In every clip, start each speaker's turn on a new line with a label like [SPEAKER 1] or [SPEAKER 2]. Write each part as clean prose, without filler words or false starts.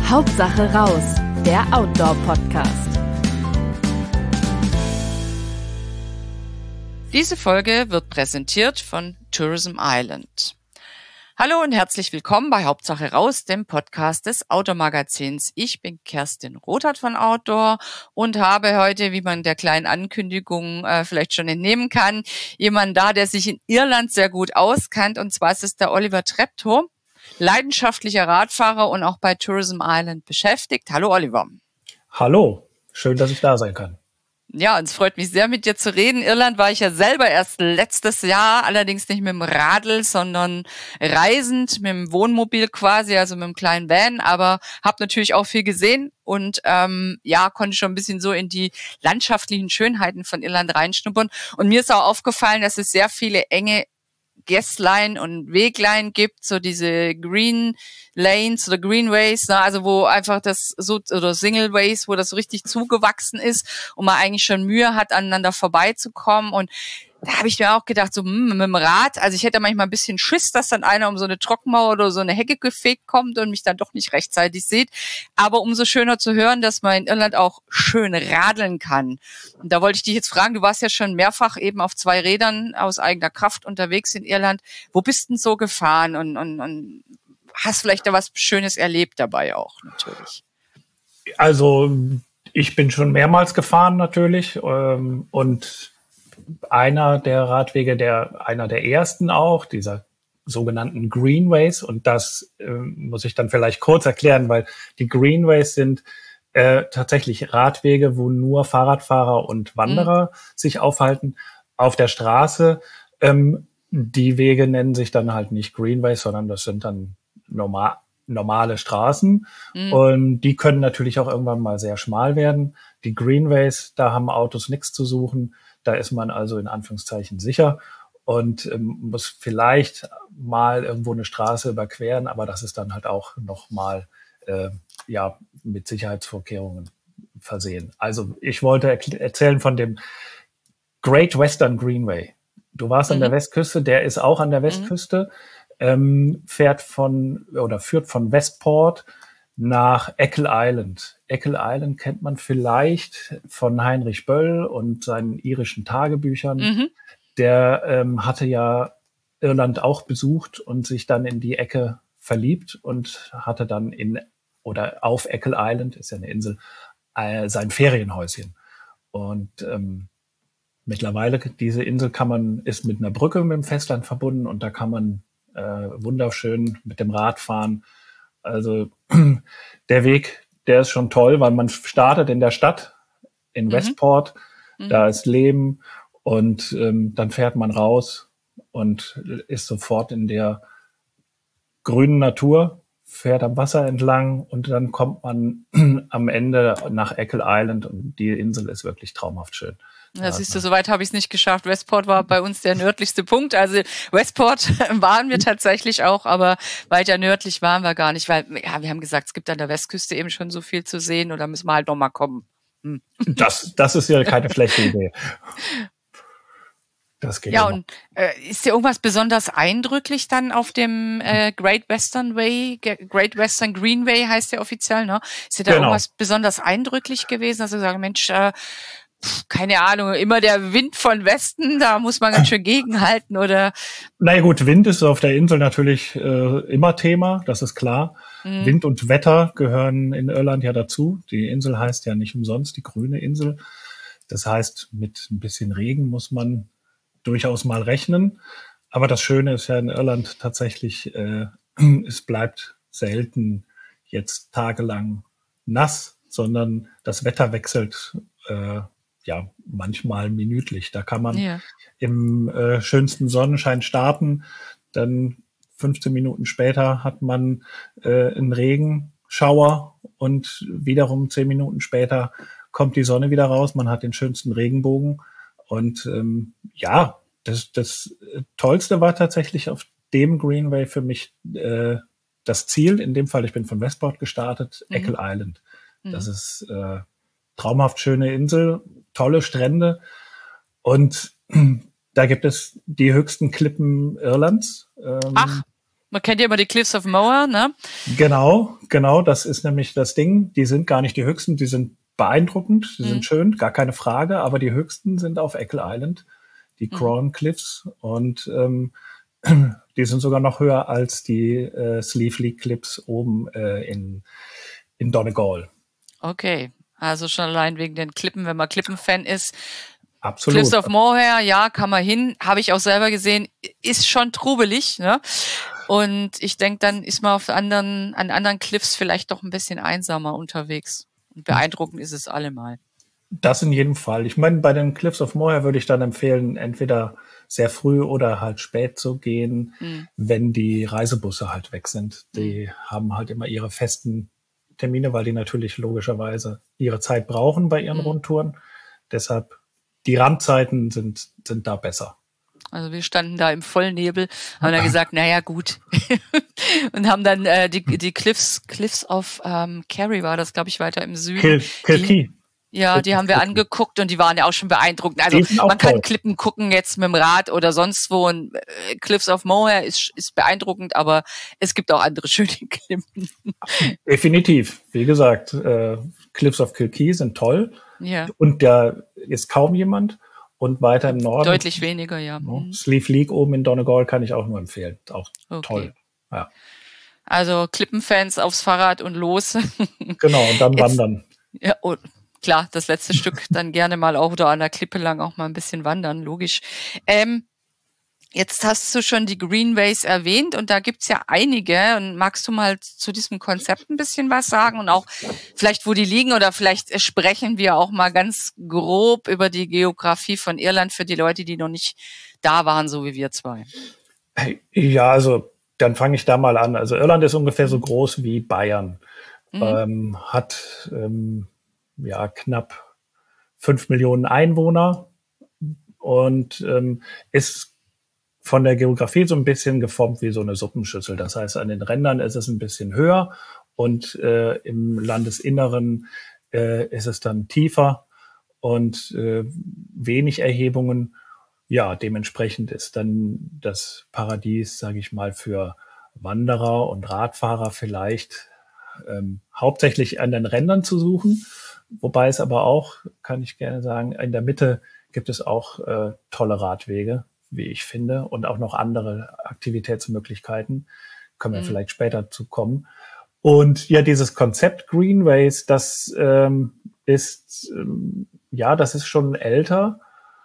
[SPEAKER 1] Hauptsache raus, der Outdoor-Podcast.
[SPEAKER 2] Diese Folge wird präsentiert von Tourism Island. Hallo und herzlich willkommen bei Hauptsache raus, dem Podcast des Outdoor-Magazins. Ich bin Kerstin Rothart von Outdoor und habe heute, wie man der kleinen Ankündigung vielleicht schon entnehmen kann, jemanden da, der sich in Irland sehr gut auskennt. Und zwar ist es der Oliver Treptow, leidenschaftlicher Radfahrer und auch bei Tourism Island beschäftigt. Hallo Oliver.
[SPEAKER 3] Hallo, schön, dass ich da sein kann.
[SPEAKER 2] Ja, und es freut mich sehr, mit dir zu reden. Irland war ich ja selber erst letztes Jahr, allerdings nicht mit dem Radl, sondern reisend, mit dem Wohnmobil quasi, also mit einem kleinen Van, aber habe natürlich auch viel gesehen und konnte schon ein bisschen so in die landschaftlichen Schönheiten von Irland reinschnuppern. Und mir ist auch aufgefallen, dass es sehr viele enge Gästlein und Weglein gibt, so diese Green Lanes oder Greenways, ne, also wo einfach das so, oder Single Ways, wo das so richtig zugewachsen ist und man eigentlich schon Mühe hat, aneinander vorbeizukommen. Und da habe ich mir auch gedacht, so mit dem Rad, also ich hätte manchmal ein bisschen Schiss, dass dann einer um so eine Trockenmauer oder so eine Hecke gefegt kommt und mich dann doch nicht rechtzeitig sieht. Aber umso schöner zu hören, dass man in Irland auch schön radeln kann. Und da wollte ich dich jetzt fragen, du warst ja schon mehrfach eben auf 2 Rädern aus eigener Kraft unterwegs in Irland. Wo bist denn so gefahren und hast vielleicht da was Schönes erlebt dabei auch natürlich?
[SPEAKER 3] Also ich bin schon mehrmals gefahren natürlich und einer der Radwege, einer der ersten auch, dieser sogenannten Greenways. Und das muss ich dann vielleicht kurz erklären, weil die Greenways sind tatsächlich Radwege, wo nur Fahrradfahrer und Wanderer sich aufhalten auf der Straße. Die Wege nennen sich dann halt nicht Greenways, sondern das sind dann normale Straßen. Und die können natürlich auch irgendwann mal sehr schmal werden. Die Greenways, da haben Autos nichts zu suchen. Da ist man also in Anführungszeichen sicher und muss vielleicht mal irgendwo eine Straße überqueren, aber das ist dann halt auch nochmal mit Sicherheitsvorkehrungen versehen. Also ich wollte erzählen von dem Great Western Greenway. Du warst an der Westküste, der ist auch an der Westküste, führt von Westport nach Eckl Island. Eckl Island kennt man vielleicht von Heinrich Böll und seinen irischen Tagebüchern. Der hatte ja Irland auch besucht und sich dann in die Ecke verliebt und hatte dann auf Eckl Island, ist ja eine Insel, sein Ferienhäuschen. Und mittlerweile, diese Insel ist mit einer Brücke mit dem Festland verbunden und da kann man wunderschön mit dem Rad fahren. Also der Weg, der ist schon toll, weil man startet in der Stadt, in Westport, da ist Leben und dann fährt man raus und ist sofort in der grünen Natur, fährt am Wasser entlang und dann kommt man am Ende nach Eckl Island und die Insel ist wirklich traumhaft schön.
[SPEAKER 2] Ja, siehst du, soweit habe ich es nicht geschafft. Westport war bei uns der nördlichste Punkt. Also Westport waren wir tatsächlich auch, aber weiter nördlich waren wir gar nicht, weil wir haben gesagt, es gibt an der Westküste eben schon so viel zu sehen und da müssen wir halt nochmal kommen.
[SPEAKER 3] Das ist ja keine schlechte Idee. Das geht
[SPEAKER 2] ja, immer. Und ist dir irgendwas besonders eindrücklich dann auf dem Great Western Way, Great Western Greenway heißt der offiziell, ne? Ist dir da irgendwas besonders eindrücklich gewesen, dass du sagst, Mensch, keine Ahnung, immer der Wind von Westen, da muss man ganz schön gegenhalten, oder?
[SPEAKER 3] Naja gut, Wind ist auf der Insel natürlich immer Thema, das ist klar. Wind und Wetter gehören in Irland ja dazu. Die Insel heißt ja nicht umsonst die grüne Insel. Das heißt, mit ein bisschen Regen muss man durchaus mal rechnen. Aber das Schöne ist ja in Irland tatsächlich, es bleibt selten jetzt tagelang nass, sondern das Wetter wechselt manchmal minütlich. Da kann man im schönsten Sonnenschein starten, dann 15 Minuten später hat man einen Regenschauer und wiederum 10 Minuten später kommt die Sonne wieder raus, man hat den schönsten Regenbogen und das Tollste war tatsächlich auf dem Greenway für mich das Ziel, in dem Fall, ich bin von Westport gestartet, Eckl Island. Das ist traumhaft schöne Insel, tolle Strände und da gibt es die höchsten Klippen Irlands.
[SPEAKER 2] Ach. Man kennt ja immer die Cliffs of Moher, ne?
[SPEAKER 3] Genau, das ist nämlich das Ding. Die sind gar nicht die höchsten, die sind beeindruckend, die sind schön, gar keine Frage, aber die höchsten sind auf Eckle Island, die Crown Cliffs, und die sind sogar noch höher als die Sleeve Cliffs oben in Donegal.
[SPEAKER 2] Okay, also schon allein wegen den Klippen, wenn man Klippenfan ist.
[SPEAKER 3] Absolut.
[SPEAKER 2] Cliffs of Moher, ja, kann man hin, habe ich auch selber gesehen, ist schon trubelig, ne? Und ich denke, dann ist man an anderen Cliffs vielleicht doch ein bisschen einsamer unterwegs. Und beeindruckend ist es allemal.
[SPEAKER 3] Das in jedem Fall. Ich meine, bei den Cliffs of Moher würde ich dann empfehlen, entweder sehr früh oder halt spät zu gehen, wenn die Reisebusse halt weg sind. Die haben halt immer ihre festen Termine, weil die natürlich logischerweise ihre Zeit brauchen bei ihren Rundtouren. Deshalb, die Randzeiten sind da besser.
[SPEAKER 2] Also wir standen da im Vollnebel, haben dann gesagt, naja, gut. Und haben dann die Cliffs of Kerry war das, glaube ich, weiter im Süden.
[SPEAKER 3] Kilkee.
[SPEAKER 2] Die haben wir angeguckt und die waren ja auch schon beeindruckend. Also man kann Klippen gucken jetzt mit dem Rad oder sonst wo. Und Cliffs of Moher ist beeindruckend, aber es gibt auch andere schöne Klippen.
[SPEAKER 3] Definitiv. Wie gesagt, Cliffs of Kilkee sind toll.
[SPEAKER 2] Ja.
[SPEAKER 3] Und da ist kaum jemand. Und weiter im Norden.
[SPEAKER 2] Deutlich weniger, ja.
[SPEAKER 3] Sleeve League oben in Donegal kann ich auch nur empfehlen. Auch toll. Ja.
[SPEAKER 2] Also Klippenfans aufs Fahrrad und los.
[SPEAKER 3] Genau, und dann wandern.
[SPEAKER 2] Ja, und klar, das letzte Stück dann gerne mal auch oder an der Klippe lang auch mal ein bisschen wandern, logisch. Jetzt hast du schon die Greenways erwähnt und da gibt's ja einige. Und magst du mal zu diesem Konzept ein bisschen was sagen und auch vielleicht, wo die liegen, oder vielleicht sprechen wir auch mal ganz grob über die Geografie von Irland für die Leute, die noch nicht da waren, so wie wir zwei.
[SPEAKER 3] Ja, also dann fange ich da mal an. Also Irland ist ungefähr so groß wie Bayern, hat knapp 5 Millionen Einwohner und ist von der Geografie so ein bisschen geformt wie so eine Suppenschüssel. Das heißt, an den Rändern ist es ein bisschen höher und im Landesinneren ist es dann tiefer und wenig Erhebungen. Ja, dementsprechend ist dann das Paradies, sage ich mal, für Wanderer und Radfahrer vielleicht hauptsächlich an den Rändern zu suchen. Wobei es aber auch, kann ich gerne sagen, in der Mitte gibt es auch tolle Radwege, wie ich finde, und auch noch andere Aktivitätsmöglichkeiten. Können wir vielleicht später zu kommen. Und ja, dieses Konzept Greenways, das ist schon älter.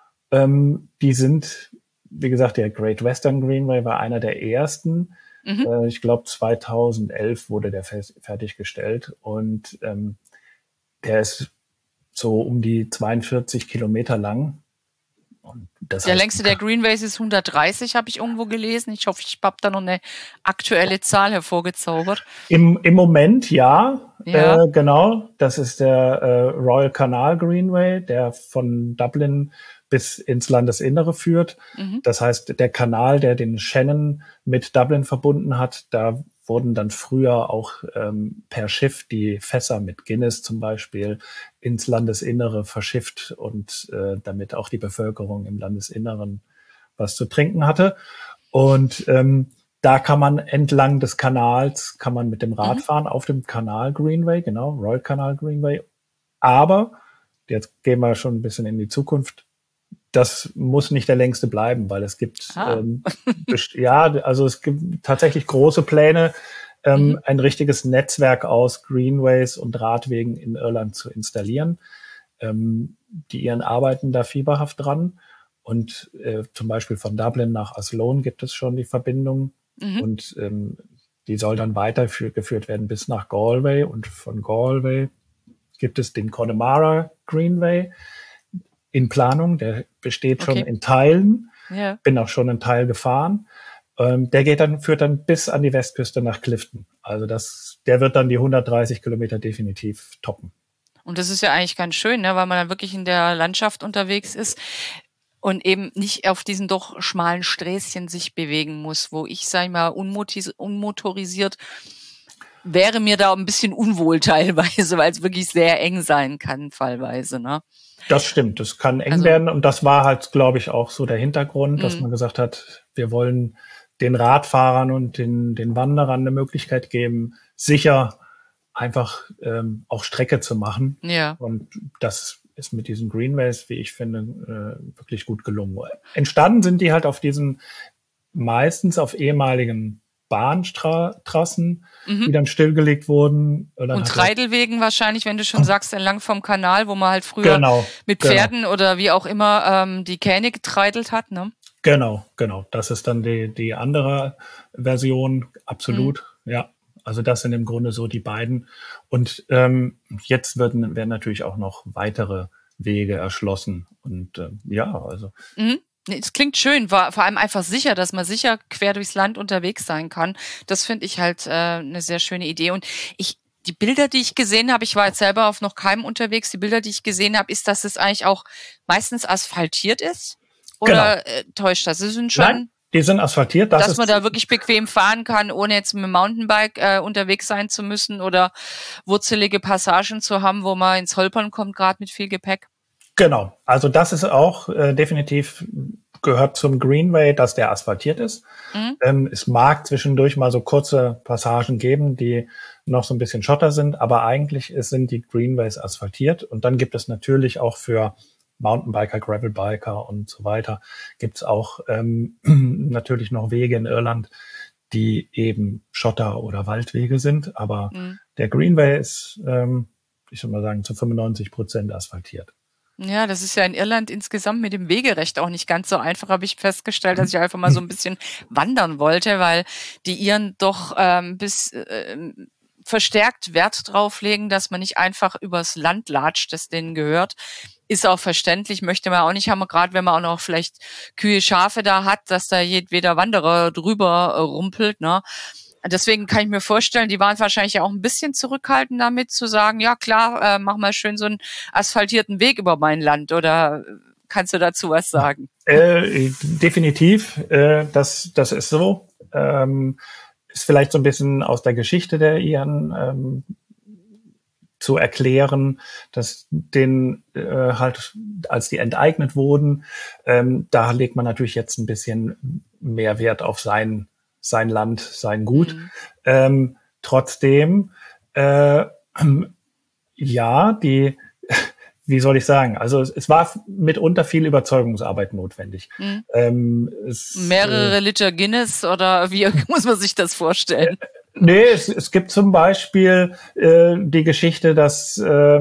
[SPEAKER 3] Die sind, wie gesagt, der Great Western Greenway war einer der ersten. Ich glaube, 2011 wurde der fertiggestellt und der ist so um die 42 Kilometer lang. Und das
[SPEAKER 2] der längste der Greenways ist 130, habe ich irgendwo gelesen. Ich hoffe, ich habe da noch eine aktuelle Zahl hervorgezaubert.
[SPEAKER 3] Im Moment ja. Genau. Das ist der Royal Canal Greenway, der von Dublin bis ins Landesinnere führt. Das heißt, der Kanal, der den Shannon mit Dublin verbunden hat, da wurden dann früher auch per Schiff die Fässer mit Guinness zum Beispiel ins Landesinnere verschifft und damit auch die Bevölkerung im Landesinneren was zu trinken hatte. Und da kann man entlang des Kanals, kann man mit dem Rad fahren auf dem Kanal Greenway, genau, Royal Canal Greenway. Aber, jetzt gehen wir schon ein bisschen in die Zukunft, das muss nicht der längste bleiben, weil es gibt, es gibt tatsächlich große Pläne, ein richtiges Netzwerk aus Greenways und Radwegen in Irland zu installieren. Die Iren arbeiten da fieberhaft dran. Und zum Beispiel von Dublin nach Athlone gibt es schon die Verbindung. Und die soll dann weitergeführt werden bis nach Galway. Und von Galway gibt es den Connemara Greenway in Planung. Der besteht schon in Teilen. Ja. Bin auch schon einen Teil gefahren. Der führt dann bis an die Westküste nach Clifton. Also der wird dann die 130 Kilometer definitiv toppen.
[SPEAKER 2] Und das ist ja eigentlich ganz schön, ne, weil man dann wirklich in der Landschaft unterwegs ist und eben nicht auf diesen doch schmalen Sträßchen sich bewegen muss, wo ich, sag ich mal, unmotorisiert wäre mir da ein bisschen unwohl teilweise, weil es wirklich sehr eng sein kann fallweise, ne?
[SPEAKER 3] Das stimmt, das kann eng werden und das war halt, glaube ich, auch so der Hintergrund, dass man gesagt hat, wir wollen den Radfahrern und den Wanderern eine Möglichkeit geben, sicher einfach auch Strecke zu machen.
[SPEAKER 2] Ja.
[SPEAKER 3] Und das ist mit diesen Greenways, wie ich finde, wirklich gut gelungen. Entstanden sind die halt auf diesen meistens auf ehemaligen Bahntrassen, die dann stillgelegt wurden.
[SPEAKER 2] Und Treidelwegen wahrscheinlich, wenn du schon sagst, entlang vom Kanal, wo man halt früher mit Pferden oder wie auch immer die Kähne getreidelt hat, ne?
[SPEAKER 3] Genau. Das ist dann die andere Version, absolut, ja. Also das sind im Grunde so die beiden. Und jetzt werden natürlich auch noch weitere Wege erschlossen. Und also.
[SPEAKER 2] Es klingt schön, war vor allem einfach sicher, dass man sicher quer durchs Land unterwegs sein kann. Das finde ich halt eine sehr schöne Idee. Und die Bilder, die ich gesehen habe, ich war jetzt selber auf noch keinem unterwegs, die Bilder, die ich gesehen habe, ist, dass es eigentlich auch meistens asphaltiert ist? Oder täuscht das? Sie sind schon...
[SPEAKER 3] Nein, die sind asphaltiert.
[SPEAKER 2] Dass man da wirklich bequem fahren kann, ohne jetzt mit dem Mountainbike unterwegs sein zu müssen oder wurzelige Passagen zu haben, wo man ins Holpern kommt, gerade mit viel Gepäck.
[SPEAKER 3] Genau, also das ist auch definitiv gehört zum Greenway, dass der asphaltiert ist. Es mag zwischendurch mal so kurze Passagen geben, die noch so ein bisschen Schotter sind, aber eigentlich sind die Greenways asphaltiert. Und dann gibt es natürlich auch für Mountainbiker, Gravelbiker und so weiter, gibt es auch natürlich noch Wege in Irland, die eben Schotter- oder Waldwege sind. Aber der Greenway ist, ich würde mal sagen, zu 95% asphaltiert.
[SPEAKER 2] Ja, das ist ja in Irland insgesamt mit dem Wegerecht auch nicht ganz so einfach, habe ich festgestellt, dass ich einfach mal so ein bisschen wandern wollte, weil die Iren doch verstärkt Wert drauf legen, dass man nicht einfach übers Land latscht, das denen gehört. Ist auch verständlich, möchte man auch nicht haben, gerade wenn man auch noch vielleicht Kühe, Schafe da hat, dass da jedweder Wanderer drüber rumpelt, ne? Deswegen kann ich mir vorstellen, die waren wahrscheinlich auch ein bisschen zurückhaltend damit zu sagen, ja klar, mach mal schön so einen asphaltierten Weg über mein Land, oder kannst du dazu was sagen?
[SPEAKER 3] Definitiv, das ist so. Ist vielleicht so ein bisschen aus der Geschichte der Iren zu erklären, dass denen halt, als die enteignet wurden, da legt man natürlich jetzt ein bisschen mehr Wert auf sein Land, sein Gut. Trotzdem, wie soll ich sagen? Also es war mitunter viel Überzeugungsarbeit notwendig.
[SPEAKER 2] Mehrere Liter Guinness oder wie muss man sich das vorstellen?
[SPEAKER 3] Nee, es gibt zum Beispiel die Geschichte, dass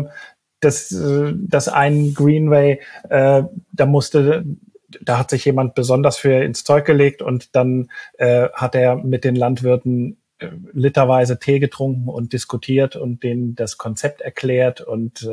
[SPEAKER 3] ein Greenway, da hat sich jemand besonders für ins Zeug gelegt und dann hat er mit den Landwirten literweise Tee getrunken und diskutiert und denen das Konzept erklärt und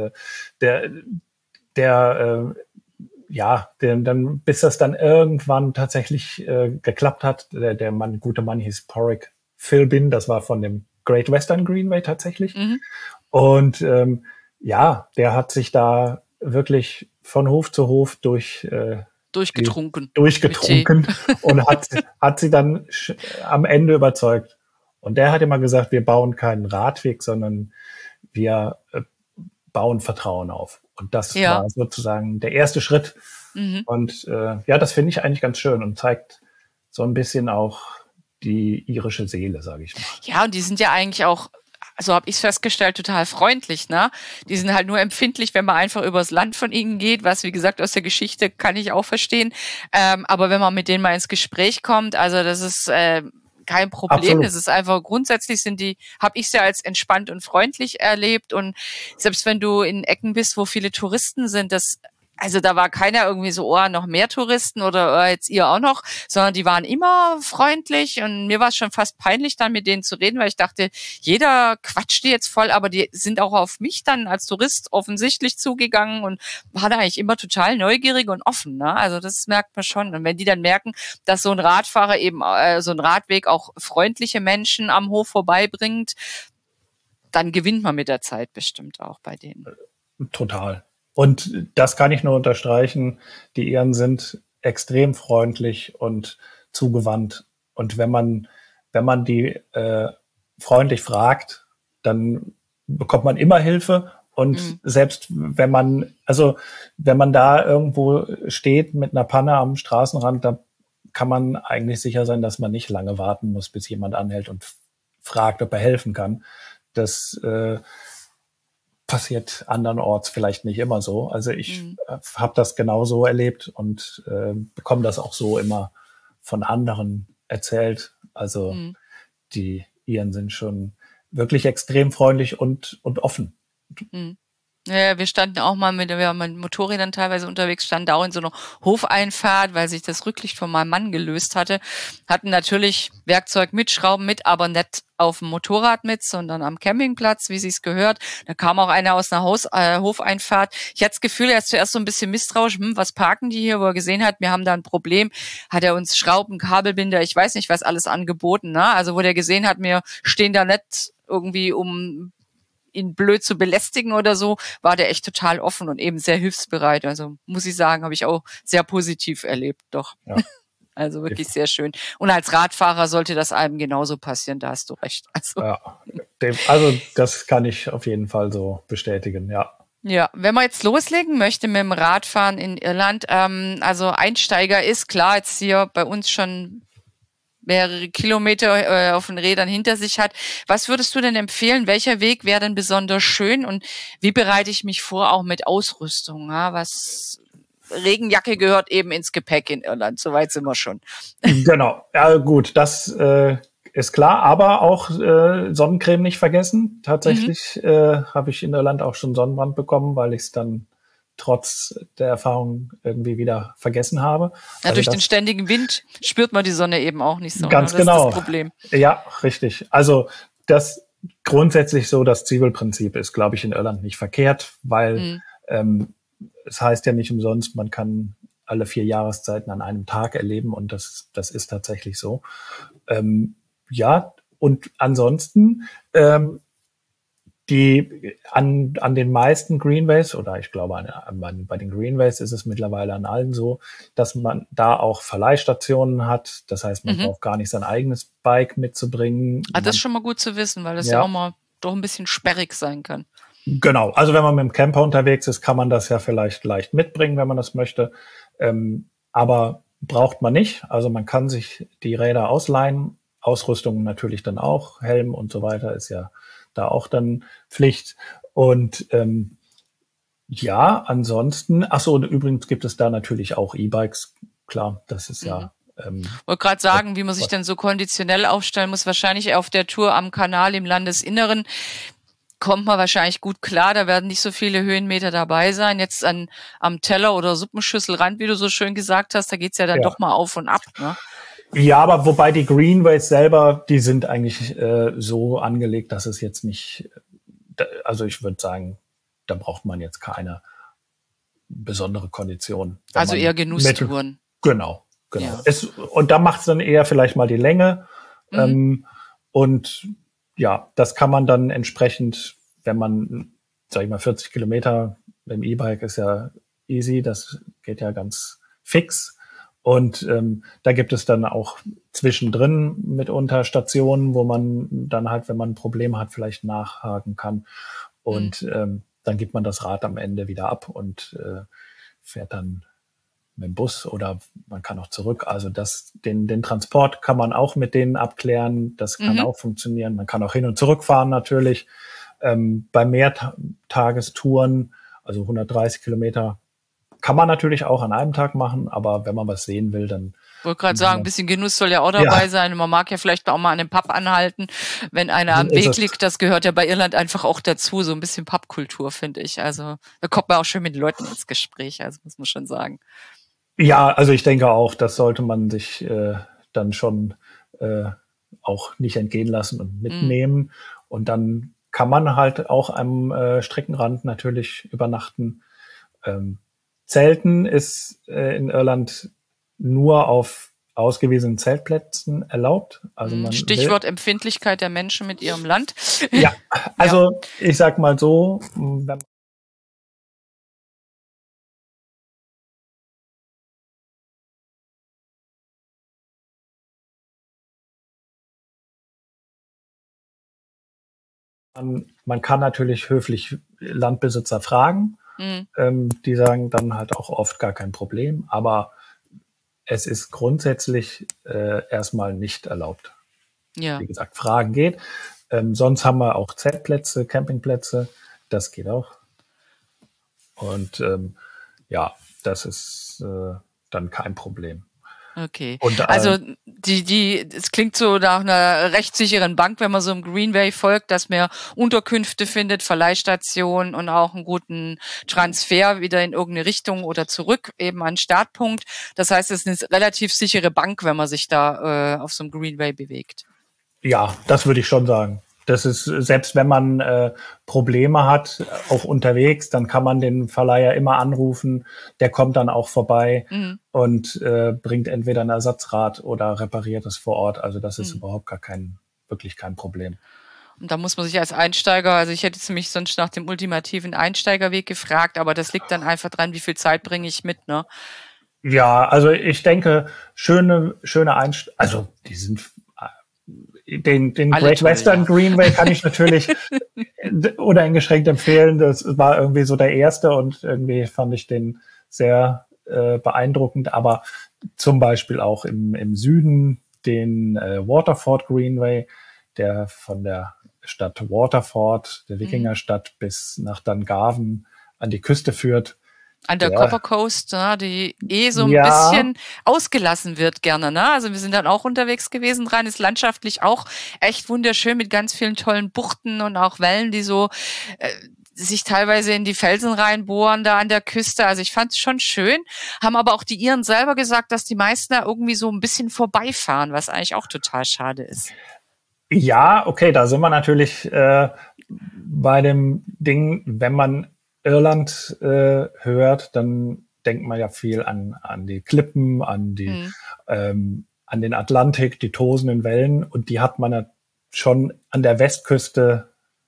[SPEAKER 3] dann, bis das dann irgendwann tatsächlich geklappt hat. Der gute Mann hieß Porrick Philbin, das war von dem Great Western Greenway tatsächlich. Und der hat sich da wirklich von Hof zu Hof durchgetrunken und hat sie dann am Ende überzeugt. Und der hat immer gesagt, wir bauen keinen Radweg, sondern wir bauen Vertrauen auf. Und das war sozusagen der erste Schritt. Und das finde ich eigentlich ganz schön und zeigt so ein bisschen auch die irische Seele, sage ich mal.
[SPEAKER 2] Ja, und die sind ja eigentlich auch, so habe ich es festgestellt, total freundlich, ne? Die sind halt nur empfindlich, wenn man einfach übers Land von ihnen geht, was, wie gesagt, aus der Geschichte kann ich auch verstehen. Aber wenn man mit denen mal ins Gespräch kommt, also das ist kein Problem.
[SPEAKER 3] Absolut.
[SPEAKER 2] Es ist einfach, grundsätzlich habe ich es ja als entspannt und freundlich erlebt. Und selbst wenn du in Ecken bist, wo viele Touristen sind, also da war keiner irgendwie so, noch mehr Touristen oder jetzt ihr auch noch, sondern die waren immer freundlich und mir war es schon fast peinlich, dann mit denen zu reden, weil ich dachte, jeder quatscht die jetzt voll, aber die sind auch auf mich dann als Tourist offensichtlich zugegangen und waren eigentlich immer total neugierig und offen, ne? Also das merkt man schon. Und wenn die dann merken, dass so ein Radfahrer eben so ein Radweg auch freundliche Menschen am Hof vorbeibringt, dann gewinnt man mit der Zeit bestimmt auch bei denen.
[SPEAKER 3] Total. Und das kann ich nur unterstreichen. Die Iren sind extrem freundlich und zugewandt. Und wenn man die freundlich fragt, dann bekommt man immer Hilfe. Und selbst wenn man da irgendwo steht mit einer Panne am Straßenrand, da kann man eigentlich sicher sein, dass man nicht lange warten muss, bis jemand anhält und fragt, ob er helfen kann. Das passiert andernorts vielleicht nicht immer so. Also ich habe das genauso erlebt und bekomme das auch so immer von anderen erzählt. Also die Iren sind schon wirklich extrem freundlich und offen.
[SPEAKER 2] Ja, wir standen auch mal wir waren mit Motorrädern teilweise unterwegs, standen auch in so einer Hofeinfahrt, weil sich das Rücklicht von meinem Mann gelöst hatte. Hatten natürlich Werkzeug mit, Schrauben mit, aber nicht auf dem Motorrad mit, sondern am Campingplatz, wie sich's gehört. Da kam auch einer aus einer Hofeinfahrt. Ich hatte das Gefühl, er ist zuerst so ein bisschen misstrauisch, was parken die hier, wo er gesehen hat, wir haben da ein Problem, hat er uns Schrauben, Kabelbinder, ich weiß nicht, was alles angeboten, ne? Also wo der gesehen hat, wir stehen da nicht irgendwie ihn blöd zu belästigen oder so, war der echt total offen und eben sehr hilfsbereit. Also muss ich sagen, habe ich auch sehr positiv erlebt, doch.
[SPEAKER 3] Ja.
[SPEAKER 2] Also wirklich sehr schön. Und als Radfahrer sollte das einem genauso passieren, da hast du recht.
[SPEAKER 3] Also das kann ich auf jeden Fall so bestätigen, ja.
[SPEAKER 2] Ja, wenn man jetzt loslegen möchte mit dem Radfahren in Irland, also Einsteiger ist klar, jetzt hier bei uns schon mehrere Kilometer auf den Rädern hinter sich hat. Was würdest du denn empfehlen? Welcher Weg wäre denn besonders schön und wie bereite ich mich vor, auch mit Ausrüstung? Ja, Regenjacke gehört eben ins Gepäck in Irland, soweit sind wir schon.
[SPEAKER 3] Genau, ja gut, das ist klar, aber auch Sonnencreme nicht vergessen. Tatsächlich habe ich in Irland auch schon Sonnenbrand bekommen, weil ich es dann trotz der Erfahrung irgendwie wieder vergessen habe.
[SPEAKER 2] Ja, also durch den ständigen Wind spürt man die Sonne eben auch nicht so.
[SPEAKER 3] Ganz
[SPEAKER 2] das
[SPEAKER 3] genau.
[SPEAKER 2] Das ist das Problem.
[SPEAKER 3] Ja, richtig. Also das grundsätzlich so, das Zwiebelprinzip ist, glaube ich, in Irland nicht verkehrt, weil es heißt ja nicht umsonst, man kann alle 4 Jahreszeiten an einem Tag erleben und das ist tatsächlich so. Ja, und ansonsten an den meisten Greenways, oder ich glaube bei den Greenways ist es mittlerweile an allen so, dass man da auch Verleihstationen hat. Das heißt, man braucht gar nicht sein eigenes Bike mitzubringen.
[SPEAKER 2] Das ist schon mal gut zu wissen, weil das ja auch mal doch ein bisschen sperrig sein kann.
[SPEAKER 3] Genau, also wenn man mit dem Camper unterwegs ist, kann man das ja vielleicht leicht mitbringen, wenn man das möchte. Aber braucht man nicht. Also man kann sich die Räder ausleihen, Ausrüstung natürlich dann auch, Helm und so weiter ist ja da auch dann Pflicht. Und ansonsten, übrigens gibt es da natürlich auch E-Bikes, klar, das ist ja.
[SPEAKER 2] Wollte gerade sagen, wie man sich denn so konditionell aufstellen muss, wahrscheinlich auf der Tour am Kanal im Landesinneren kommt man wahrscheinlich gut klar, da werden nicht so viele Höhenmeter dabei sein. Jetzt am Teller oder Suppenschüsselrand, wie du so schön gesagt hast, da geht's ja dann doch mal auf und ab, ne?
[SPEAKER 3] Ja, aber wobei die Greenways selber, die sind eigentlich so angelegt, dass es jetzt nicht, also ich würde sagen, da braucht man jetzt keine besondere Kondition.
[SPEAKER 2] Also eher Genusstouren.
[SPEAKER 3] Genau. Ja. Und da macht es dann eher vielleicht mal die Länge. Und ja, das kann man dann entsprechend, wenn man, sag ich mal, 40 Kilometer mit dem E-Bike ist ja easy, das geht ja ganz fix. Und da gibt es dann auch zwischendrin mitunter Stationen, wo man dann halt, wenn man ein Problem hat, vielleicht nachhaken kann. Und dann gibt man das Rad am Ende wieder ab und fährt dann mit dem Bus oder man kann auch zurück. Also den Transport kann man auch mit denen abklären. Das kann auch funktionieren. Man kann auch hin und zurück fahren natürlich. Bei Mehrtagestouren, also 130 Kilometer, kann man natürlich auch an einem Tag machen, aber wenn man was sehen will, dann...
[SPEAKER 2] Ich wollte gerade sagen, ein bisschen Genuss soll ja auch dabei sein. Man mag ja vielleicht auch mal an einem Pub anhalten, wenn einer am Weg liegt. Das gehört ja bei Irland einfach auch dazu, so ein bisschen Pubkultur, finde ich. Also da kommt man auch schön mit den Leuten ins Gespräch, also muss man schon sagen.
[SPEAKER 3] Ja, also ich denke auch, das sollte man sich dann schon auch nicht entgehen lassen und mitnehmen. Und dann kann man halt auch am Streckenrand natürlich übernachten. Zelten ist in Irland nur auf ausgewiesenen Zeltplätzen erlaubt. Also
[SPEAKER 2] Stichwort Empfindlichkeit der Menschen mit ihrem Land.
[SPEAKER 3] Ja, also ich sag mal so, wenn man kann natürlich höflich Landbesitzer fragen. Die sagen dann halt auch oft gar kein Problem. Aber es ist grundsätzlich erstmal nicht erlaubt.
[SPEAKER 2] Ja.
[SPEAKER 3] Wie gesagt, Fragen geht. Sonst haben wir auch Zeltplätze, Campingplätze. Das geht auch. Und das ist dann kein Problem.
[SPEAKER 2] Okay.
[SPEAKER 3] Und,
[SPEAKER 2] also es klingt so nach einer rechtssicheren Bank, wenn man so im Greenway folgt, dass man Unterkünfte findet, Verleihstationen und auch einen guten Transfer wieder in irgendeine Richtung oder zurück, eben an Startpunkt. Das heißt, es ist eine relativ sichere Bank, wenn man sich da auf so einem Greenway bewegt.
[SPEAKER 3] Ja, das würde ich schon sagen. Das ist, selbst wenn man Probleme hat, auch unterwegs, dann kann man den Verleiher immer anrufen. Der kommt dann auch vorbei und bringt entweder ein Ersatzrad oder repariert es vor Ort. Also das ist überhaupt wirklich kein Problem.
[SPEAKER 2] Und da muss man sich als Einsteiger, also ich hätte jetzt mich sonst nach dem ultimativen Einsteigerweg gefragt, aber das liegt dann einfach dran, wie viel Zeit bringe ich mit, ne?
[SPEAKER 3] Ja, also ich denke, schöne Einsteiger, also die sind den Great Western Greenway kann ich natürlich uneingeschränkt empfehlen. Das war irgendwie so der erste und irgendwie fand ich den sehr beeindruckend. Aber zum Beispiel auch im Süden den Waterford Greenway, der von der Stadt Waterford, der Wikingerstadt, bis nach Dungarvan an die Küste führt.
[SPEAKER 2] An der Copper Coast, ne, die so ein bisschen ausgelassen wird gerne. Ne? Also wir sind dann auch unterwegs gewesen dran, ist landschaftlich auch echt wunderschön mit ganz vielen tollen Buchten und auch Wellen, die so sich teilweise in die Felsen reinbohren da an der Küste. Also ich fand es schon schön, haben aber auch die Iren selber gesagt, dass die meisten da irgendwie so ein bisschen vorbeifahren, was eigentlich auch total schade ist.
[SPEAKER 3] Ja, okay, da sind wir natürlich bei dem Ding, wenn man Irland hört, dann denkt man ja viel an die Klippen, an den Atlantik, die tosenden Wellen, und die hat man ja schon an der Westküste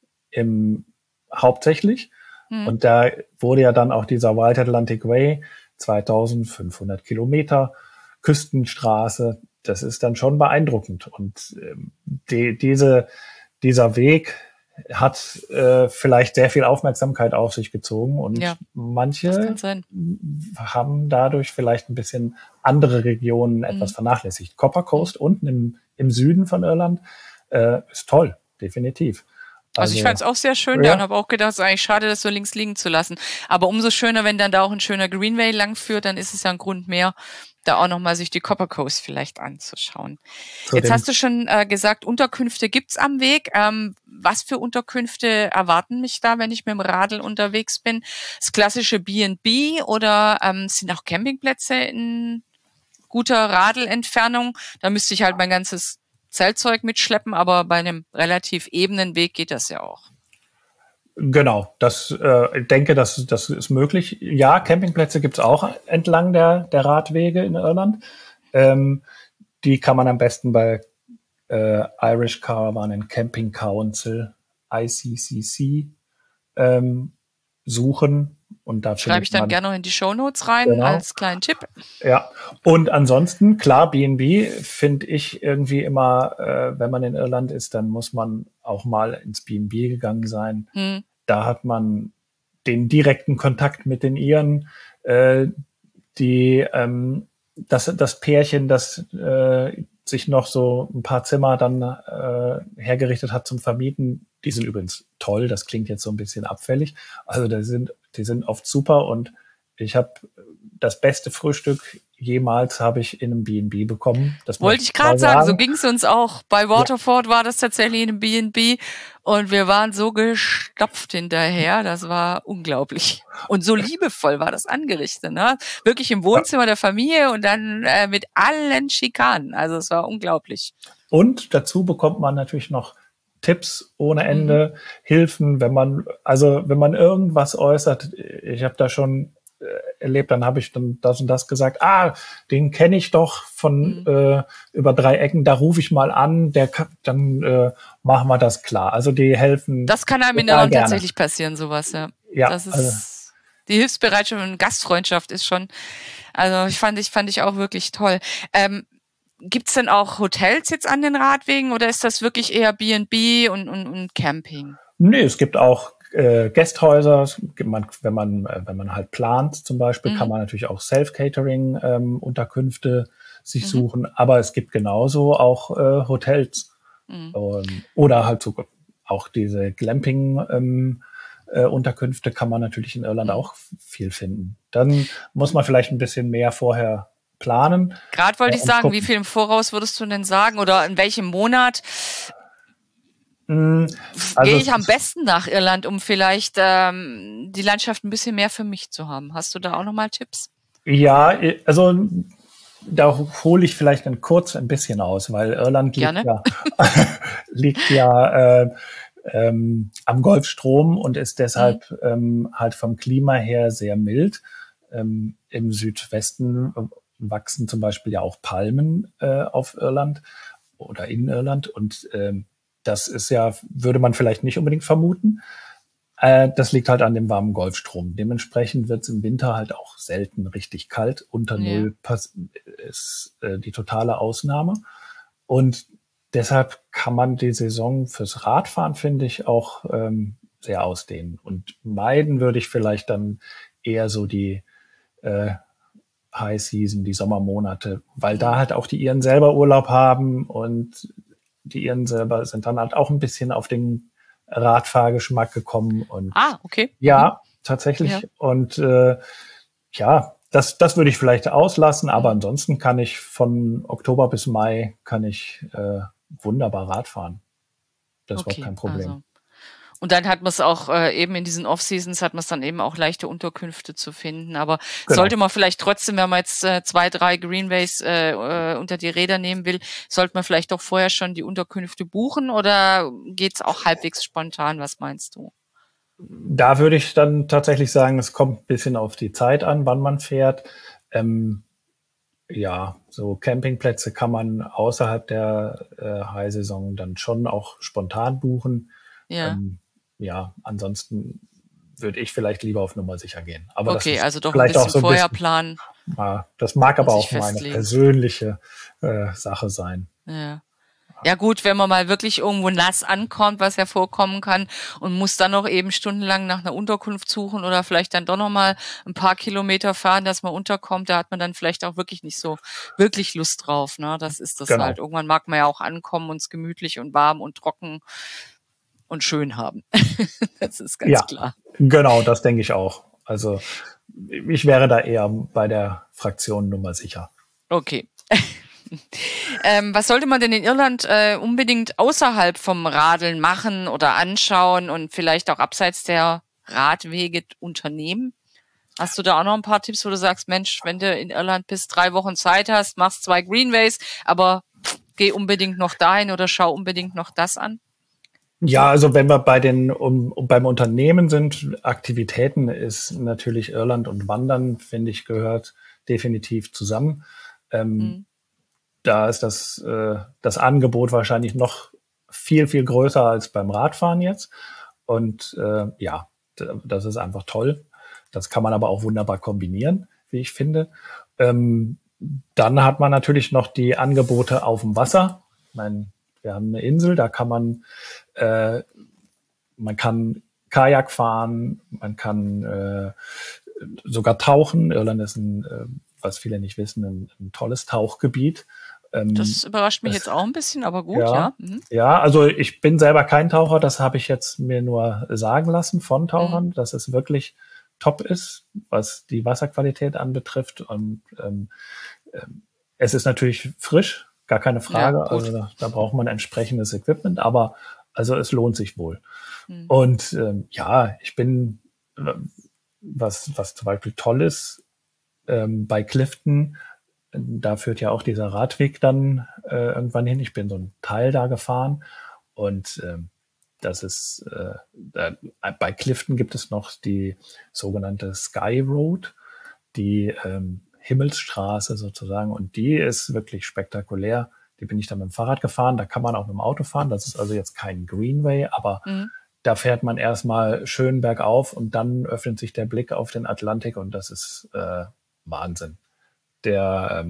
[SPEAKER 3] hauptsächlich. Und da wurde ja dann auch dieser Wild Atlantic Way, 2500 Kilometer Küstenstraße, das ist dann schon beeindruckend. Und dieser Weg hat vielleicht sehr viel Aufmerksamkeit auf sich gezogen, und manche haben dadurch vielleicht ein bisschen andere Regionen etwas vernachlässigt. Copper Coast unten im Süden von Irland ist toll, definitiv.
[SPEAKER 2] Also ich fand es auch sehr schön da und habe auch gedacht, es ist eigentlich schade, das so links liegen zu lassen. Aber umso schöner, wenn dann da auch ein schöner Greenway lang führt, dann ist es ja ein Grund mehr, da auch nochmal sich die Copper Coast vielleicht anzuschauen. Jetzt hast du schon gesagt, Unterkünfte gibt's am Weg. Was für Unterkünfte erwarten mich da, wenn ich mit dem Radl unterwegs bin? Das klassische B&B oder sind auch Campingplätze in guter Radelentfernung? Da müsste ich halt mein ganzes Zeltzeug mitschleppen, aber bei einem relativ ebenen Weg geht das ja auch.
[SPEAKER 3] Genau, ich denke, das ist möglich. Ja, Campingplätze gibt's auch entlang der Radwege in Irland. Die kann man am besten bei Irish Caravan and Camping Council, ICCC, suchen. Und da
[SPEAKER 2] schreibe ich dann gerne noch in die Shownotes rein, als kleinen Tipp.
[SPEAKER 3] Ja, und ansonsten, klar, B&B finde ich irgendwie immer, wenn man in Irland ist, dann muss man auch mal ins B&B gegangen sein. Da hat man den direkten Kontakt mit den Iren, das Pärchen, das sich noch so ein paar Zimmer dann hergerichtet hat zum Vermieten. Die sind übrigens toll, das klingt jetzt so ein bisschen abfällig. Also die sind oft super, und ich habe das beste Frühstück jemals habe ich in einem B&B bekommen. Das
[SPEAKER 2] wollte ich gerade sagen, so ging es uns auch. Bei Waterford war das tatsächlich in einem B&B und wir waren so gestopft hinterher, das war unglaublich. Und so liebevoll war das angerichtet, ne? Wirklich im Wohnzimmer der Familie und dann mit allen Schikanen. Also es war unglaublich.
[SPEAKER 3] Und dazu bekommt man natürlich noch Tipps ohne Ende, Hilfen, wenn man irgendwas äußert. Ich habe da schon erlebt, dann habe ich dann das und das gesagt, den kenne ich doch von über 3 Ecken, da rufe ich mal an, dann machen wir das klar. Also die helfen.
[SPEAKER 2] Das kann einem in Irland tatsächlich passieren, sowas, ja. Das ist die Hilfsbereitschaft und Gastfreundschaft ist schon, also fand ich auch wirklich toll. Gibt's denn auch Hotels jetzt an den Radwegen oder ist das wirklich eher B&B und Camping?
[SPEAKER 3] Nee, es gibt auch Guesthäuser, wenn man halt plant zum Beispiel, kann man natürlich auch Self-Catering-Unterkünfte sich suchen, aber es gibt genauso auch Hotels oder halt so, auch diese Glamping-Unterkünfte kann man natürlich in Irland auch viel finden. Dann muss man vielleicht ein bisschen mehr vorher planen.
[SPEAKER 2] Gerade wollte ich sagen, wie viel im Voraus würdest du denn sagen oder in welchem Monat gehe ich am besten nach Irland, um vielleicht die Landschaft ein bisschen mehr für mich zu haben? Hast du da auch nochmal Tipps?
[SPEAKER 3] Ja, also da hole ich vielleicht dann kurz ein bisschen aus, weil Irland liegt ja am Golfstrom und ist deshalb halt vom Klima her sehr mild. Im Südwesten wachsen zum Beispiel ja auch Palmen auf Irland oder in Irland und das ist ja, würde man vielleicht nicht unbedingt vermuten. Das liegt halt an dem warmen Golfstrom. Dementsprechend wird es im Winter halt auch selten richtig kalt. Unter Null ist die totale Ausnahme. Und deshalb kann man die Saison fürs Radfahren, finde ich, auch sehr ausdehnen. Und meiden würde ich vielleicht dann eher so die High Season, die Sommermonate, weil da halt auch die Iren selber Urlaub haben und die Iren selber sind dann halt auch ein bisschen auf den Radfahrgeschmack gekommen und
[SPEAKER 2] okay.
[SPEAKER 3] Ja, tatsächlich. Ja. Und das würde ich vielleicht auslassen, aber ansonsten kann ich von Oktober bis Mai wunderbar Rad fahren. Das war kein Problem.
[SPEAKER 2] Also. Und dann hat man es auch eben in diesen Off-Seasons hat man es dann eben auch leichte Unterkünfte zu finden. Aber sollte man vielleicht trotzdem, wenn man jetzt 2, 3 Greenways unter die Räder nehmen will, sollte man vielleicht doch vorher schon die Unterkünfte buchen oder geht's auch halbwegs spontan? Was meinst du?
[SPEAKER 3] Da würde ich dann tatsächlich sagen, es kommt ein bisschen auf die Zeit an, wann man fährt. So Campingplätze kann man außerhalb der High-Saison dann schon auch spontan buchen. Ansonsten würde ich vielleicht lieber auf Nummer sicher gehen. Aber
[SPEAKER 2] okay, also doch ein bisschen vorher planen.
[SPEAKER 3] Ja, das mag aber auch meine persönliche Sache sein.
[SPEAKER 2] Ja gut, wenn man mal wirklich irgendwo nass ankommt, was ja vorkommen kann und muss dann noch eben stundenlang nach einer Unterkunft suchen oder vielleicht dann doch noch mal ein paar Kilometer fahren, dass man unterkommt, da hat man dann vielleicht auch wirklich nicht so wirklich Lust drauf. Ne? Das ist das halt. Irgendwann mag man ja auch ankommen und es gemütlich und warm und trocken und schön haben. Das ist ganz klar.
[SPEAKER 3] Genau, das denke ich auch. Also ich wäre da eher bei der Fraktion Nummer sicher.
[SPEAKER 2] Okay. Was sollte man denn in Irland unbedingt außerhalb vom Radeln machen oder anschauen und vielleicht auch abseits der Radwege unternehmen? Hast du da auch noch ein paar Tipps, wo du sagst, Mensch, wenn du in Irland bist, 3 Wochen Zeit hast, machst 2 Greenways, aber geh unbedingt noch dahin oder schau unbedingt noch das an?
[SPEAKER 3] Ja, also wenn wir beim Unternehmen sind, Aktivitäten ist natürlich Irland und Wandern, finde ich, gehört definitiv zusammen. Da ist das Angebot wahrscheinlich noch viel, viel größer als beim Radfahren jetzt. Und das ist einfach toll. Das kann man aber auch wunderbar kombinieren, wie ich finde. Dann hat man natürlich noch die Angebote auf dem Wasser. Ich meine, wir haben eine Insel, da kann man kann Kajak fahren, man kann sogar tauchen. Irland ist was viele nicht wissen, ein tolles Tauchgebiet.
[SPEAKER 2] Das überrascht mich jetzt auch ein bisschen, aber gut, ja.
[SPEAKER 3] Ja, also ich bin selber kein Taucher, das habe ich jetzt mir nur sagen lassen von Tauchern, dass es wirklich top ist, was die Wasserqualität anbetrifft. Und es ist natürlich frisch, gar keine Frage. Ja, also da braucht man entsprechendes Equipment, aber also es lohnt sich wohl. Und ich bin, was zum Beispiel toll ist, bei Clifton, da führt ja auch dieser Radweg dann irgendwann hin. Ich bin so einen Teil da gefahren und das ist bei Clifton gibt es noch die sogenannte Sky Road, die Himmelsstraße sozusagen, und die ist wirklich spektakulär. Die bin ich dann mit dem Fahrrad gefahren, da kann man auch mit dem Auto fahren. Das ist also jetzt kein Greenway, aber da fährt man erstmal schön bergauf und dann öffnet sich der Blick auf den Atlantik und das ist Wahnsinn. Der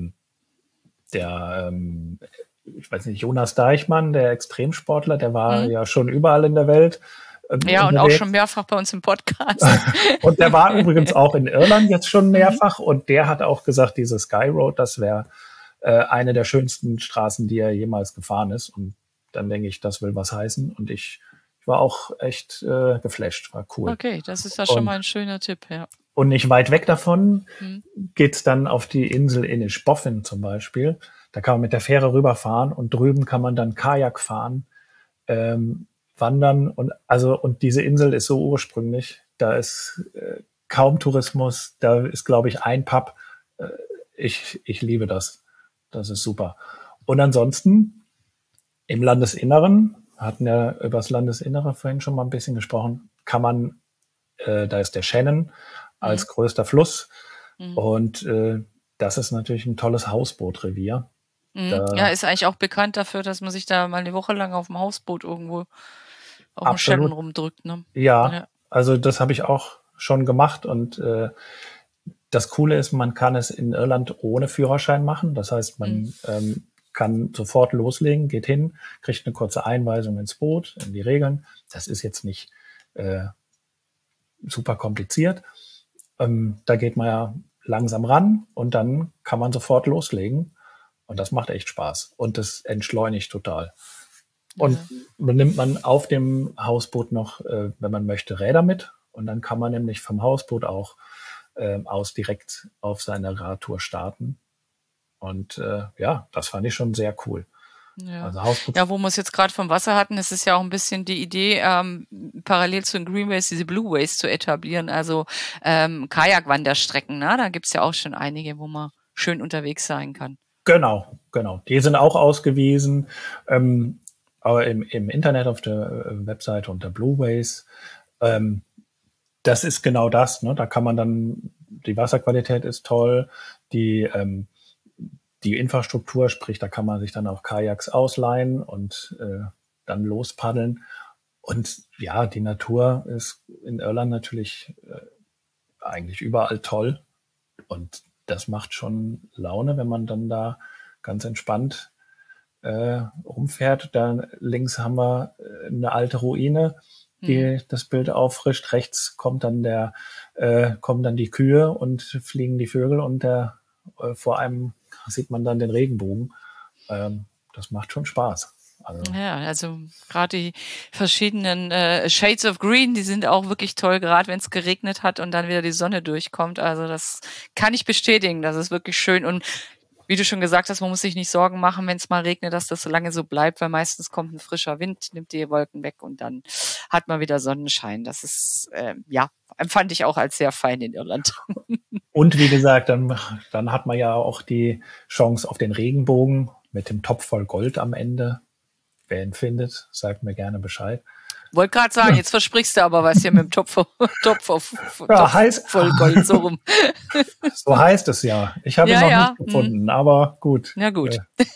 [SPEAKER 3] ich weiß nicht, Jonas Deichmann, der Extremsportler, der war ja schon überall in der Welt
[SPEAKER 2] Ja, und auch schon mehrfach bei uns im Podcast.
[SPEAKER 3] Und der war übrigens auch in Irland jetzt schon mehrfach und der hat auch gesagt, diese Sky Road, das wäre eine der schönsten Straßen, die er jemals gefahren ist. Und dann denke ich, das will was heißen. Und ich war auch echt geflasht, war cool.
[SPEAKER 2] Okay, das ist ja schon mal ein schöner Tipp, ja.
[SPEAKER 3] Und nicht weit weg davon geht's dann auf die Insel Inishbofin zum Beispiel. Da kann man mit der Fähre rüberfahren und drüben kann man dann Kajak fahren, wandern und diese Insel ist so ursprünglich, da ist kaum Tourismus, da ist glaube ich ein Pub. Ich liebe das. Das ist super. Und ansonsten im Landesinneren, hatten ja über das Landesinnere vorhin schon mal ein bisschen gesprochen, kann man, da ist der Shannon als größter Fluss und das ist natürlich ein tolles Hausbootrevier.
[SPEAKER 2] Ja, ist eigentlich auch bekannt dafür, dass man sich da mal eine Woche lang auf dem Hausboot irgendwo auf dem Shannon rumdrückt. Ne?
[SPEAKER 3] Ja, also das habe ich auch schon gemacht und das Coole ist, man kann es in Irland ohne Führerschein machen. Das heißt, man kann sofort loslegen, geht hin, kriegt eine kurze Einweisung ins Boot, in die Regeln. Das ist jetzt nicht super kompliziert. Da geht man ja langsam ran und dann kann man sofort loslegen. Und das macht echt Spaß. Und das entschleunigt total. Und nimmt man auf dem Hausboot noch, wenn man möchte, Räder mit. Und dann kann man nämlich vom Hausboot auch aus direkt auf seine Radtour starten. Und das fand ich schon sehr cool.
[SPEAKER 2] Ja,
[SPEAKER 3] also Hausboot
[SPEAKER 2] wo wir es jetzt gerade vom Wasser hatten, ist es ja auch ein bisschen die Idee, parallel zu den Greenways diese Blueways zu etablieren. Also Kajakwanderstrecken, ne? Da gibt's ja auch schon einige, wo man schön unterwegs sein kann.
[SPEAKER 3] Genau. Die sind auch ausgewiesen, aber im Internet auf der Webseite unter Blueways. Das ist genau das. Ne? Da kann man dann, die Wasserqualität ist toll, die Infrastruktur, sprich, da kann man sich dann auch Kajaks ausleihen und dann lospaddeln. Und ja, die Natur ist in Irland natürlich eigentlich überall toll. Und das macht schon Laune, wenn man dann da ganz entspannt rumfährt. Da links haben wir eine alte Ruine, die das Bild auffrischt. Rechts kommen dann die Kühe und fliegen die Vögel und vor einem sieht man dann den Regenbogen. Das macht schon Spaß.
[SPEAKER 2] Also gerade die verschiedenen Shades of Green, die sind auch wirklich toll, gerade wenn es geregnet hat und dann wieder die Sonne durchkommt. Also das kann ich bestätigen, das ist wirklich schön. Und wie du schon gesagt hast, man muss sich nicht Sorgen machen, wenn es mal regnet, dass das so lange so bleibt, weil meistens kommt ein frischer Wind, nimmt die Wolken weg und dann hat man wieder Sonnenschein. Das ist, empfand ich auch als sehr fein in Irland.
[SPEAKER 3] Und wie gesagt, dann hat man ja auch die Chance auf den Regenbogen mit dem Topf voll Gold am Ende. Wer ihn findet, sagt mir gerne Bescheid.
[SPEAKER 2] Wollte gerade sagen, jetzt versprichst du aber was hier mit dem Topf voll Gold so rum.
[SPEAKER 3] So heißt es ja. Ich habe ihn noch nicht gefunden, aber gut.
[SPEAKER 2] Ja gut.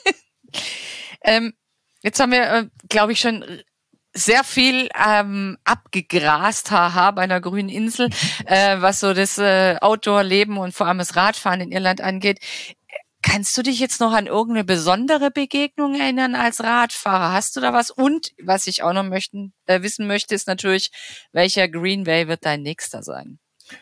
[SPEAKER 2] Jetzt haben wir, glaube ich, schon sehr viel abgegrast, bei einer grünen Insel, was so das Outdoor-Leben und vor allem das Radfahren in Irland angeht. Kannst du dich jetzt noch an irgendeine besondere Begegnung erinnern als Radfahrer? Hast du da was? Und was ich auch noch wissen möchte, ist natürlich, welcher Greenway wird dein nächster sein?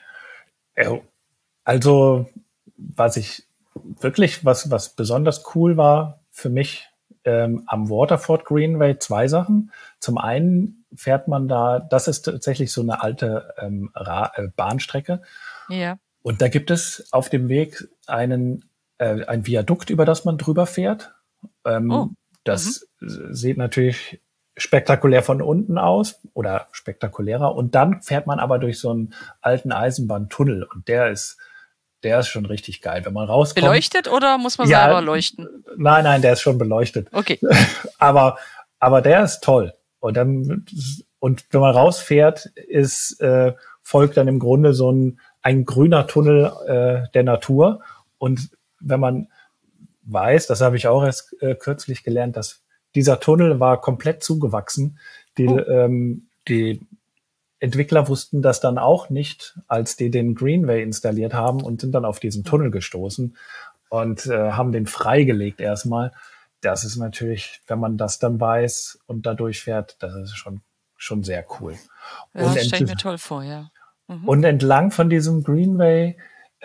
[SPEAKER 3] Also, was besonders cool war für mich am Waterford Greenway, 2 Sachen. Zum einen fährt man da, das ist tatsächlich so eine alte Bahnstrecke.
[SPEAKER 2] Ja.
[SPEAKER 3] Und da gibt es auf dem Weg ein Viadukt, über das man drüber fährt. Das sieht natürlich spektakulär von unten aus oder spektakulärer. Und dann fährt man aber durch so einen alten Eisenbahntunnel und der ist schon richtig geil. Wenn man rauskommt.
[SPEAKER 2] Beleuchtet oder muss man selber leuchten?
[SPEAKER 3] Nein, der ist schon beleuchtet.
[SPEAKER 2] Okay.
[SPEAKER 3] aber der ist toll. Und wenn man rausfährt, folgt dann im Grunde so ein grüner Tunnel der Natur. Und wenn man weiß, das habe ich auch erst kürzlich gelernt, dass dieser Tunnel war komplett zugewachsen. Die Entwickler wussten das dann auch nicht, als die den Greenway installiert haben und sind dann auf diesen Tunnel gestoßen und haben den freigelegt erstmal. Das ist natürlich, wenn man das dann weiß und da durchfährt, das ist schon schon sehr cool.
[SPEAKER 2] Ja, das stelle ich mir toll vor, ja.
[SPEAKER 3] Und entlang von diesem Greenway,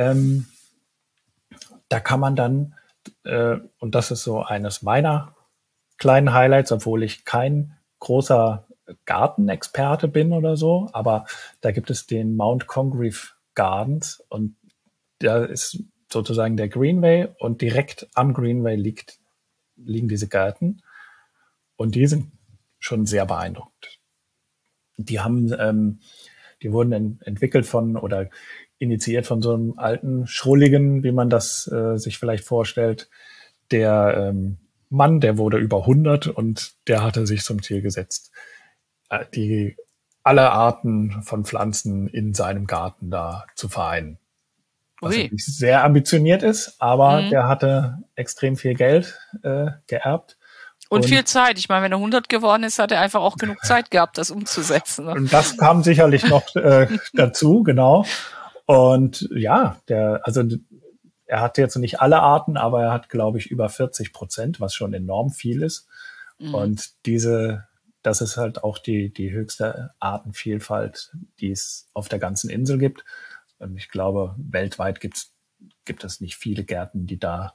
[SPEAKER 3] da kann man dann, und das ist so eines meiner kleinen Highlights, obwohl ich kein großer Gartenexperte bin oder so, aber da gibt es den Mount Congreve Gardens und da ist sozusagen der Greenway und direkt am Greenway liegen diese Gärten und die sind schon sehr beeindruckend. Die wurden entwickelt oder initiiert von so einem alten Schrulligen, wie man das sich vielleicht vorstellt. Der Mann, der wurde über 100 und der hatte sich zum Ziel gesetzt, alle Arten von Pflanzen in seinem Garten da zu vereinen. Was nicht sehr ambitioniert ist, aber der hatte extrem viel Geld geerbt.
[SPEAKER 2] Und viel Zeit. Ich meine, wenn er 100 geworden ist, hat er einfach auch genug Zeit gehabt, das umzusetzen. Ne?
[SPEAKER 3] Und das kam sicherlich noch dazu, genau. Und ja, er hat jetzt nicht alle Arten, aber er hat, glaube ich, über 40%, was schon enorm viel ist. Und das ist halt auch die höchste Artenvielfalt, die es auf der ganzen Insel gibt. Und ich glaube, weltweit gibt es nicht viele Gärten, die da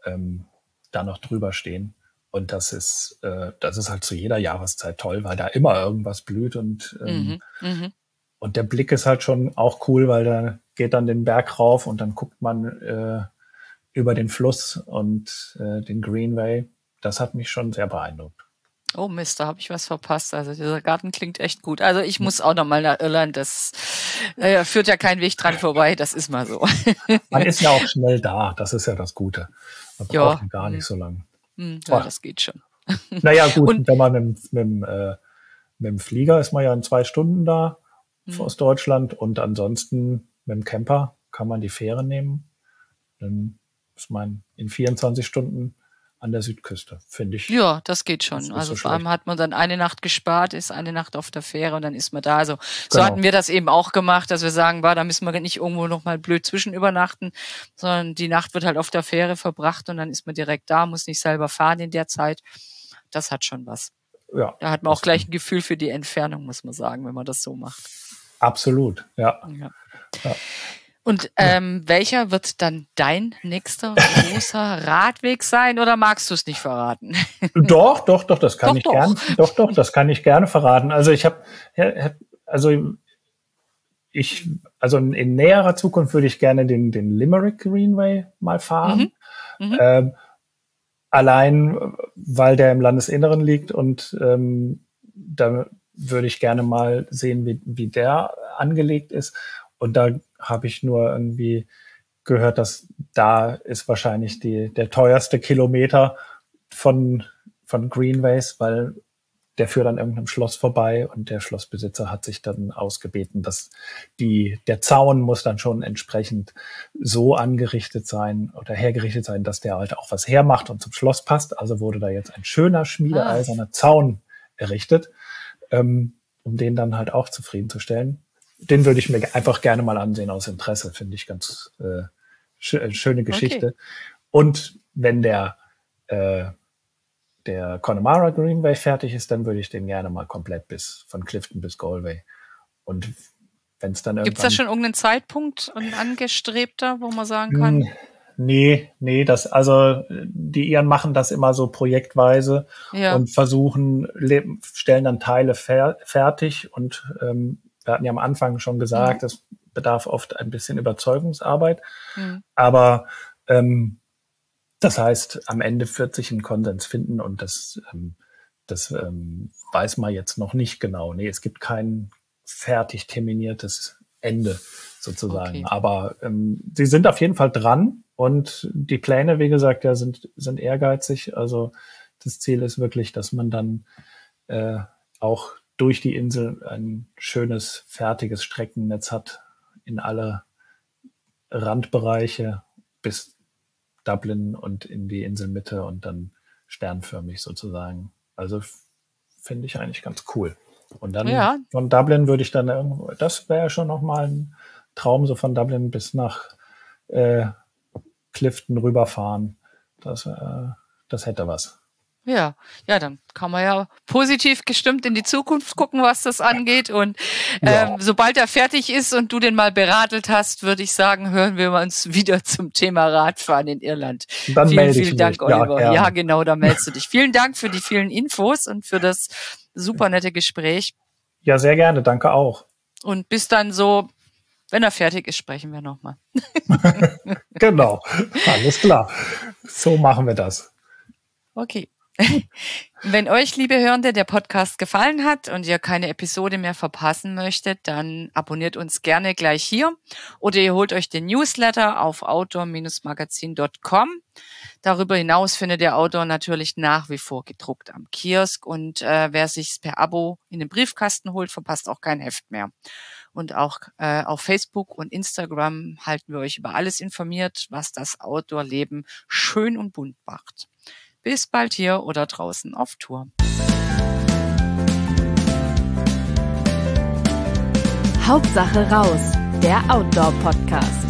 [SPEAKER 3] noch drüber stehen. Und das ist halt zu jeder Jahreszeit toll, weil da immer irgendwas blüht und der Blick ist halt schon auch cool, weil da geht dann den Berg rauf und dann guckt man über den Fluss und den Greenway. Das hat mich schon sehr beeindruckt.
[SPEAKER 2] Oh Mist, da habe ich was verpasst. Also dieser Garten klingt echt gut. Also ich muss auch noch mal nach Irland. Das führt ja kein Weg dran vorbei. Das ist mal so.
[SPEAKER 3] Man ist ja auch schnell da. Das ist ja das Gute. Man braucht gar nicht so lange.
[SPEAKER 2] Ja, das geht schon.
[SPEAKER 3] Naja, gut, und wenn man mit dem Flieger ist man ja in 2 Stunden da aus Deutschland und ansonsten mit dem Camper kann man die Fähre nehmen. Dann ist man in 24 Stunden an der Südküste, finde ich.
[SPEAKER 2] Ja, das geht schon. Also vor allem hat man dann eine Nacht gespart, ist eine Nacht auf der Fähre und dann ist man da. Also so hatten wir das eben auch gemacht, dass wir sagen, da müssen wir nicht irgendwo noch mal blöd zwischenübernachten, sondern die Nacht wird halt auf der Fähre verbracht und dann ist man direkt da, muss nicht selber fahren in der Zeit. Das hat schon was.
[SPEAKER 3] Ja.
[SPEAKER 2] Da hat man auch gleich ein Gefühl für die Entfernung, muss man sagen, wenn man das so macht.
[SPEAKER 3] Absolut, ja.
[SPEAKER 2] Und welcher wird dann dein nächster großer Radweg sein oder magst du es nicht verraten?
[SPEAKER 3] Doch, das kann ich gerne. Doch, das kann ich gerne verraten. Also in näherer Zukunft würde ich gerne den Limerick Greenway mal fahren. Allein, weil der im Landesinneren liegt und da würde ich gerne mal sehen, wie der angelegt ist. Und da habe ich nur irgendwie gehört, dass da ist wahrscheinlich der teuerste Kilometer von Greenways, weil der führt an irgendeinem Schloss vorbei und der Schlossbesitzer hat sich dann ausgebeten, dass der Zaun muss dann schon entsprechend so angerichtet sein oder hergerichtet sein, dass der halt auch was hermacht und zum Schloss passt. Also wurde da jetzt ein schöner schmiedeeiserner Zaun errichtet, um den dann halt auch zufriedenzustellen. Den würde ich mir einfach gerne mal ansehen aus Interesse, finde ich ganz schöne Geschichte. Okay. Und wenn der Connemara Greenway fertig ist, dann würde ich den gerne mal komplett von Clifton bis Galway. Und wenn es dann irgendwann...
[SPEAKER 2] Gibt es da schon irgendeinen Zeitpunkt, ein angestrebter, wo man sagen kann?
[SPEAKER 3] Nee, die Iren machen das immer so projektweise und stellen dann Teile fertig und wir hatten ja am Anfang schon gesagt, es bedarf oft ein bisschen Überzeugungsarbeit, aber das heißt, am Ende wird sich ein Konsens finden und das weiß man jetzt noch nicht genau. Nee, es gibt kein fertig terminiertes Ende sozusagen, aber sie sind auf jeden Fall dran und die Pläne, wie gesagt, sind ehrgeizig. Also das Ziel ist wirklich, dass man dann auch durch die Insel ein schönes, fertiges Streckennetz hat in alle Randbereiche bis Dublin und in die Inselmitte und dann sternförmig sozusagen. Also finde ich eigentlich ganz cool. Und dann von Dublin würde ich dann das wäre schon nochmal ein Traum, so von Dublin bis nach Clifton rüberfahren. Das hätte was.
[SPEAKER 2] Ja, dann kann man ja positiv gestimmt in die Zukunft gucken, was das angeht. Und sobald er fertig ist und du den mal beradelt hast, würde ich sagen, hören wir uns wieder zum Thema Radfahren in Irland.
[SPEAKER 3] Dann
[SPEAKER 2] vielen Dank, Oliver. Ja, genau, da meldest du dich. Vielen Dank für die vielen Infos und für das super nette Gespräch.
[SPEAKER 3] Ja, sehr gerne. Danke auch.
[SPEAKER 2] Und bis dann so, wenn er fertig ist, sprechen wir nochmal.
[SPEAKER 3] Genau, alles klar. So machen wir das.
[SPEAKER 2] Okay. Wenn euch, liebe Hörende, der Podcast gefallen hat und ihr keine Episode mehr verpassen möchtet, dann abonniert uns gerne gleich hier oder ihr holt euch den Newsletter auf outdoor-magazin.com. Darüber hinaus findet ihr Outdoor natürlich nach wie vor gedruckt am Kiosk und wer sich's per Abo in den Briefkasten holt, verpasst auch kein Heft mehr. Und auch auf Facebook und Instagram halten wir euch über alles informiert, was das Outdoor-Leben schön und bunt macht. Bis bald hier oder draußen auf Tour.
[SPEAKER 1] Hauptsache raus, der Outdoor-Podcast.